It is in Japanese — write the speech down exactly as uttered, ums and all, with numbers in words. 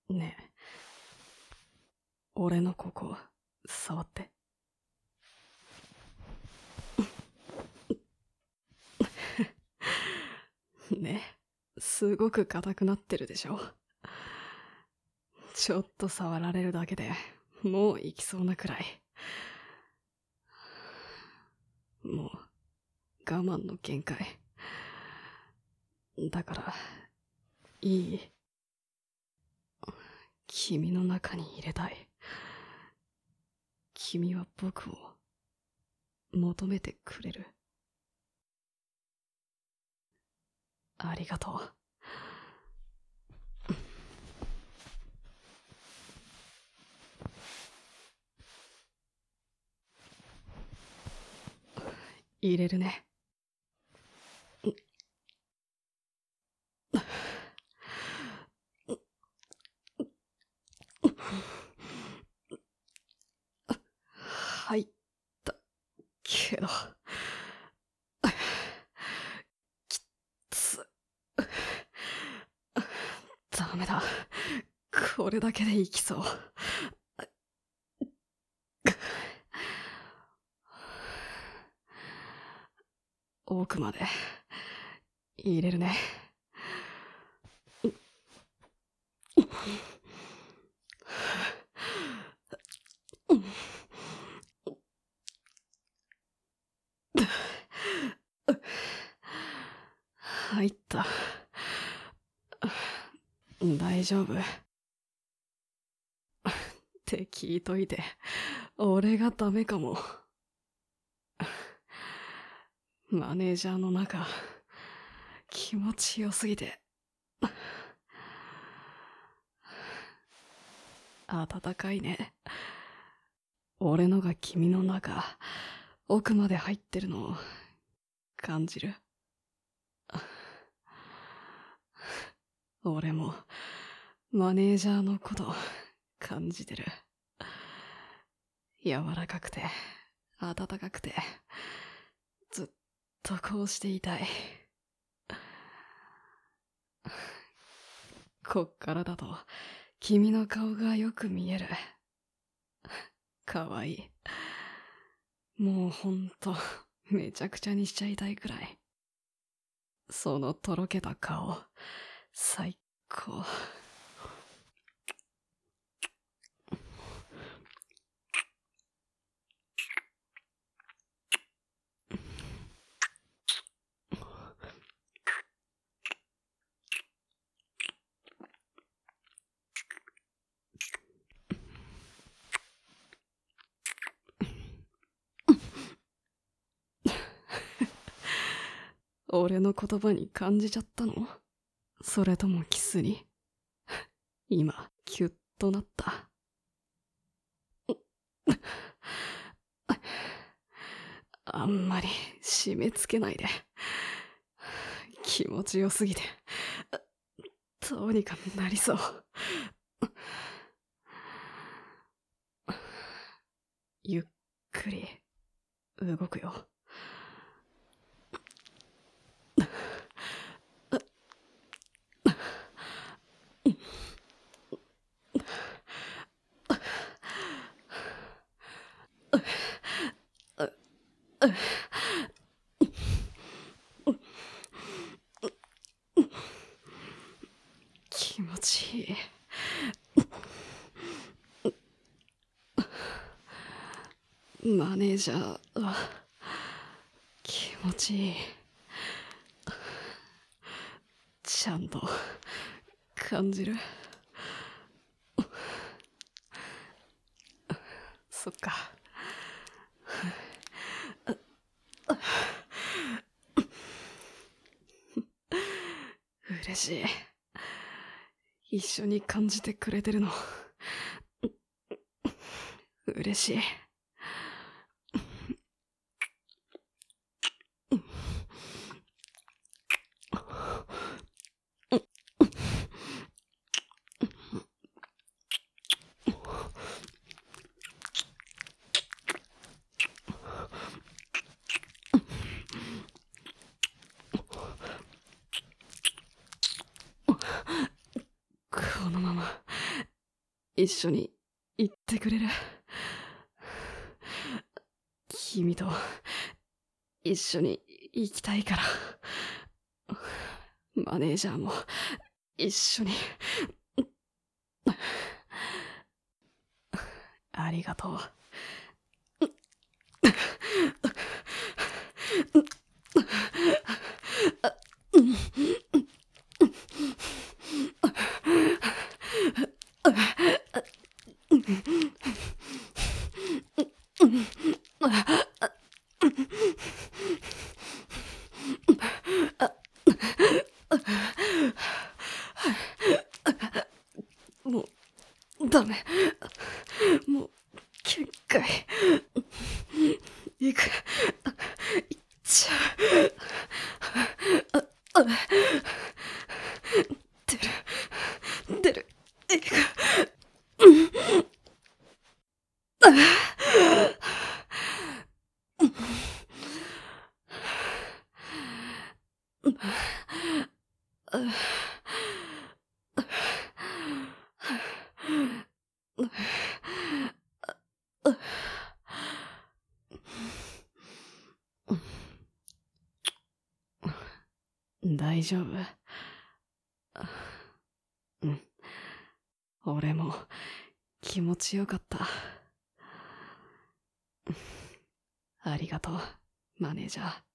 ねえ、俺のここ触って。ねえ、すごく硬くなってるでしょ。ちょっと触られるだけでもう行きそうなくらい。もう我慢の限界だから、いい？君の中に入れたい。君は僕を求めてくれる。ありがとう。入れるね。入ったけど、きっつ。ダメだ、これだけでいきそう。奥まで入れるね。入った。大丈夫って聞いといて、俺がダメかも。マネージャーの中、気持ちよすぎて。暖かいね。俺のが君の中、奥まで入ってるのを感じる。俺もマネージャーのこと感じてる。柔らかくて暖かくて、ずっとこうしていたい。こっからだと君の顔がよく見える。かわいい。もうほんとめちゃくちゃにしちゃいたいくらい。そのとろけた顔、最高。俺の言葉に感じちゃったの？それともキスに？今、キュッとなった。あんまり締め付けないで。気持ちよすぎて、どうにかなりそう。ゆっくり動くよ。気持ちいい。マネージャーは気持ちいい。ちゃんと感じる。そっか。嬉しい。一緒に感じてくれてるの嬉しい。このまま一緒に行ってくれる？君と一緒に行きたいから。マネージャーも一緒に。ありがとう。もうダメ。もう限界。いく。いっちゃう。出る。出る。いく。大丈夫。うん。俺も気持ちよかった。ありがとう、マネージャー。